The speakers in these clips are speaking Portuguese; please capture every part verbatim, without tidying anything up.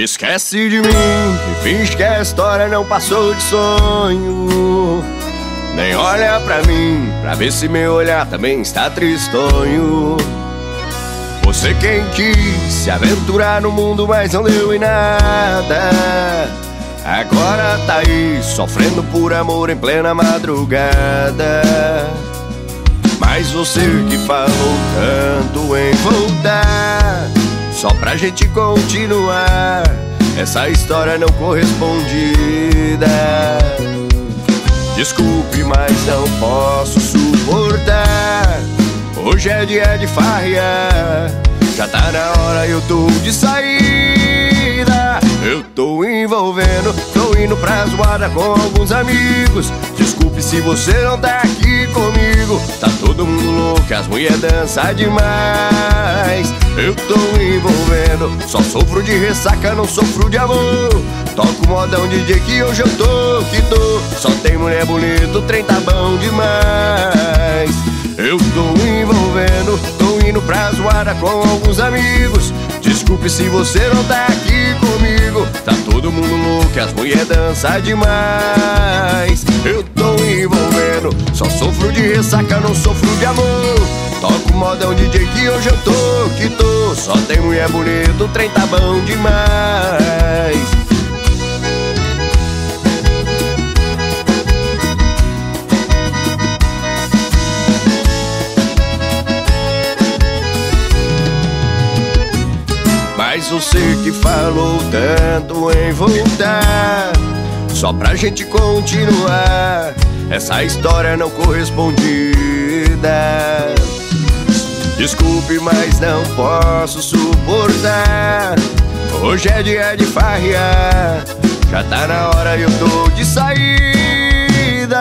Esquece de mim e finge que a história não passou de sonho. Nem olha pra mim, pra ver se meu olhar também está tristonho. Você quem quis se aventurar no mundo, mas não deu em nada. Agora tá aí, sofrendo por amor em plena madrugada. Mas você que falou tanto em voltar, só pra gente continuar essa história não correspondida. Desculpe, mas não posso suportar. Hoje é dia de farrear, já tá na hora, eu tô de saída. Eu tô envolvendo, tô indo pra zoada com alguns amigos. Desculpe se você não tá aqui comigo. Tá todo mundo louco, as mulheres dançam demais. Eu tô envolvendo, só sofro de ressaca, não sofro de amor. Toco modão D J que hoje eu tô, que tô. Só tem mulher bonita, o trem tá bom demais. Eu tô envolvendo, tô indo pra zoada com alguns amigos. Desculpe se você não tá aqui comigo. Tá todo mundo louco, as mulheres dançam demais. Eu tô envolvendo, só sofro de ressaca, não sofro de amor. Toco modão D J que hoje eu tô, que tô. Só tem mulher bonita, o trem tá bom demais. Mas você que falou tanto em voltar, só pra gente continuar essa história não correspondida. Desculpe, mas não posso suportar. Hoje é dia de farrear, já tá na hora, eu tô de saída.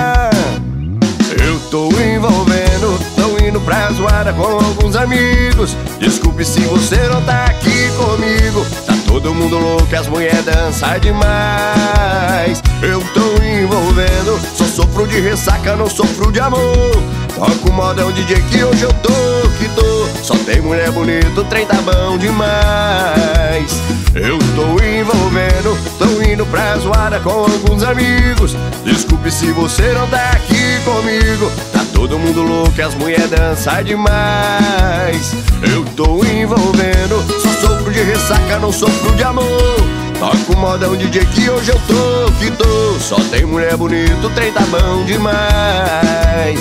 Eu tô envolvendo, tô indo pra zoada com alguns amigos. Desculpe se você não tá aqui comigo. Tá todo mundo louco, as mulheres dançam demais. Eu tô envolvendo, só sofro de ressaca, não sofro de amor. Toco modão D J que hoje eu tô, que tô. Só tem mulher bonita, o trem tá bom demais. Eu tô envolvendo, tô indo pra zoada com alguns amigos. Desculpe se você não tá aqui comigo. Tá todo mundo louco, as mulheres dançam demais. Eu tô envolvendo, só sofro de ressaca, não sofro de amor. Toco modão D J que hoje eu tô, que tô. Só tem mulher bonita, o trem tá bom demais.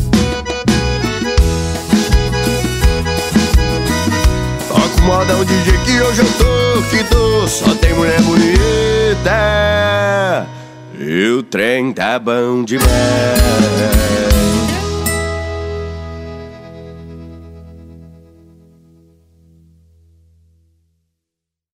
Toco modão D J que hoje eu tô, que tô. Só tem mulher bonita, e o trem tá bom demais.